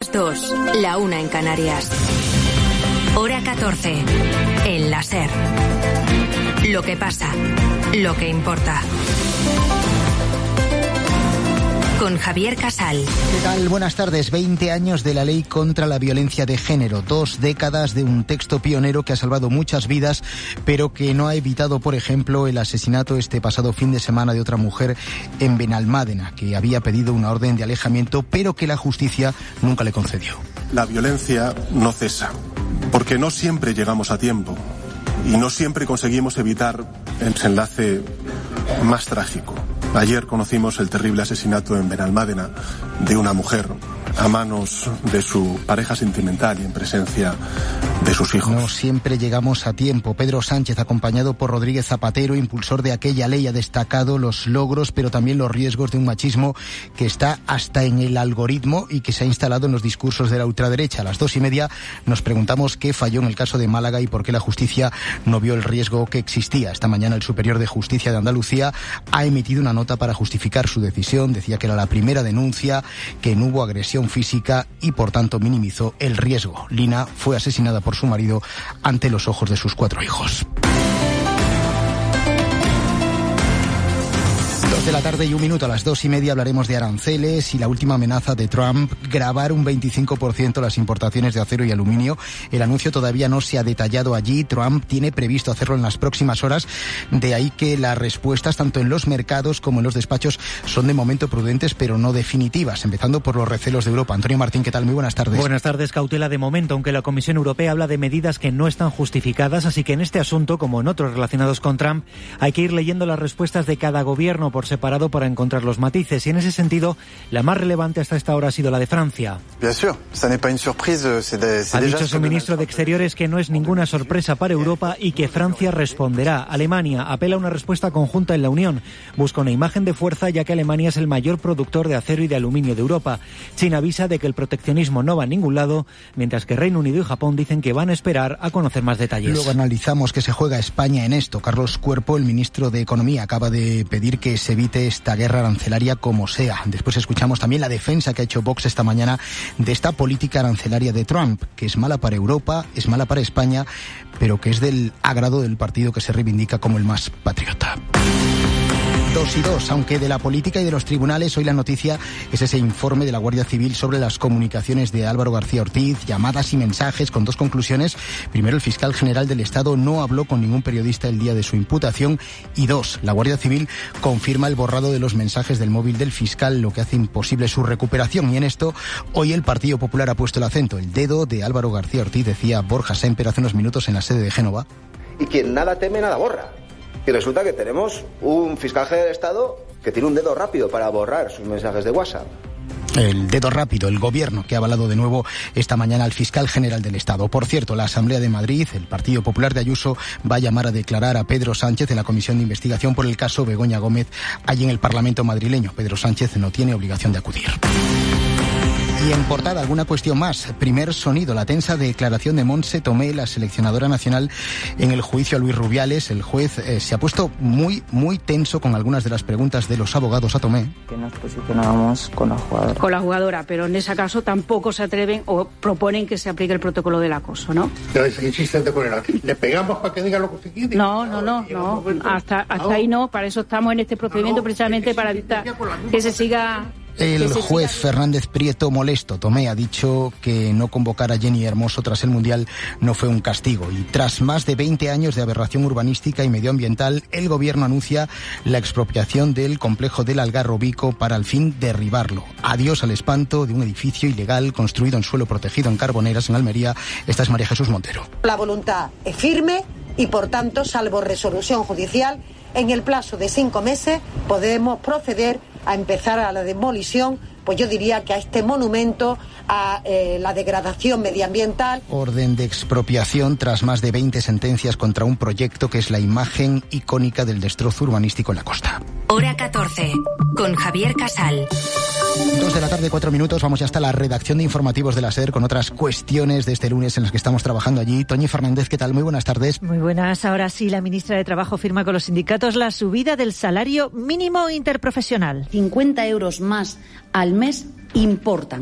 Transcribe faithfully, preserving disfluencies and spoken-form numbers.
las dos, la una en Canarias. Hora catorce, en la SER. Lo que pasa, lo que importa. Con Javier Casal. ¿Qué tal? Buenas tardes. veinte años de la ley contra la violencia de género. Dos décadas de un texto pionero que ha salvado muchas vidas, pero que no ha evitado, por ejemplo, el asesinato este pasado fin de semana de otra mujer en Benalmádena, que había pedido una orden de alejamiento, pero que la justicia nunca le concedió. La violencia no cesa, porque no siempre llegamos a tiempo y no siempre conseguimos evitar el desenlace más trágico. Ayer conocimos el terrible asesinato en Benalmádena de una mujer a manos de su pareja sentimental y en presencia de sus hijos. No siempre llegamos a tiempo. Pedro Sánchez, acompañado por Rodríguez Zapatero, impulsor de aquella ley, ha destacado los logros, pero también los riesgos de un machismo que está hasta en el algoritmo y que se ha instalado en los discursos de la ultraderecha. A las dos y media nos preguntamos qué falló en el caso de Málaga y por qué la justicia no vio el riesgo que existía. Esta mañana el Superior de Justicia de Andalucía ha emitido una nota para justificar su decisión. Decía que era la primera denuncia, que no hubo agresión física y por tanto minimizó el riesgo. Lina fue asesinada por su marido ante los ojos de sus cuatro hijos. Dos de la tarde y un minuto, a las dos y media hablaremos de aranceles y la última amenaza de Trump, gravar un veinticinco por ciento las importaciones de acero y aluminio. El anuncio todavía no se ha detallado allí. Trump tiene previsto hacerlo en las próximas horas. De ahí que las respuestas, tanto en los mercados como en los despachos, son de momento prudentes, pero no definitivas, empezando por los recelos de Europa. Antonio Martín, ¿qué tal? Muy buenas tardes. Buenas tardes. Cautela de momento, aunque la Comisión Europea habla de medidas que no están justificadas, así que en este asunto, como en otros relacionados con Trump, hay que ir leyendo las respuestas de cada gobierno por separado para encontrar los matices, y en ese sentido la más relevante hasta esta hora ha sido la de Francia. Ha dicho su ministro de Exteriores que no es ninguna sorpresa para Europa y que Francia responderá. Alemania apela a una respuesta conjunta en la Unión. Busca una imagen de fuerza ya que Alemania es el mayor productor de acero y de aluminio de Europa. China avisa de que el proteccionismo no va a ningún lado, mientras que Reino Unido y Japón dicen que van a esperar a conocer más detalles. Luego analizamos que se juega España en esto. Carlos Cuerpo, el ministro de Economía, acaba de pedir que se evite esta guerra arancelaria como sea. Después escuchamos también la defensa que ha hecho Vox esta mañana de esta política arancelaria de Trump, que es mala para Europa, es mala para España, pero que es del agrado del partido que se reivindica como el más patriota. Dos y dos, aunque de la política y de los tribunales, hoy la noticia es ese informe de la Guardia Civil sobre las comunicaciones de Álvaro García Ortiz, llamadas y mensajes con dos conclusiones. Primero, el fiscal general del Estado no habló con ningún periodista el día de su imputación. Y dos, la Guardia Civil confirma el borrado de los mensajes del móvil del fiscal, lo que hace imposible su recuperación. Y en esto, hoy el Partido Popular ha puesto el acento. El dedo de Álvaro García Ortiz, decía Borja Semper hace unos minutos en la sede de Génova. Y quien nada teme, nada borra. Y resulta que tenemos un fiscal general del Estado que tiene un dedo rápido para borrar sus mensajes de WhatsApp. El dedo rápido, el gobierno que ha avalado de nuevo esta mañana al fiscal general del Estado. Por cierto, la Asamblea de Madrid, el Partido Popular de Ayuso, va a llamar a declarar a Pedro Sánchez en la comisión de investigación por el caso Begoña Gómez allí en el Parlamento madrileño. Pedro Sánchez no tiene obligación de acudir. Y en portada, alguna cuestión más. Primer sonido, la tensa declaración de Montse Tomé, la seleccionadora nacional, en el juicio a Luis Rubiales. El juez eh, se ha puesto muy, muy tenso con algunas de las preguntas de los abogados a Tomé. Que nos posicionábamos con la jugadora. Con la jugadora, pero en ese caso tampoco se atreven o proponen que se aplique el protocolo del acoso, ¿no? Pero es insistente con él. ¿Le pegamos para que diga lo que se quiere? No, no, no, no. Hasta, hasta ahí no. Para eso estamos en este procedimiento, precisamente para evitar que se siga... El juez Fernández Prieto molesto. Tomé ha dicho que no convocar a Jenny Hermoso tras el Mundial no fue un castigo. Y tras más de veinte años de aberración urbanística y medioambiental, el gobierno anuncia la expropiación del complejo del Algarrobico para al fin derribarlo. Adiós al espanto de un edificio ilegal construido en suelo protegido en Carboneras, en Almería. Esta es María Jesús Montero. La voluntad es firme y, por tanto, salvo resolución judicial, en el plazo de cinco meses podemos proceder a empezar a la demolición, pues yo diría que a este monumento, a eh, la degradación medioambiental. Orden de expropiación tras más de veinte sentencias contra un proyecto que es la imagen icónica del destrozo urbanístico en la costa. Hora catorce, con Javier Casal. Dos de la tarde, cuatro minutos, vamos ya hasta la redacción de informativos de la SER con otras cuestiones de este lunes en las que estamos trabajando allí. Toñi Fernández, ¿qué tal? Muy buenas tardes. Muy buenas. Ahora sí, la ministra de Trabajo firma con los sindicatos la subida del salario mínimo interprofesional. cincuenta euros más al mes importan.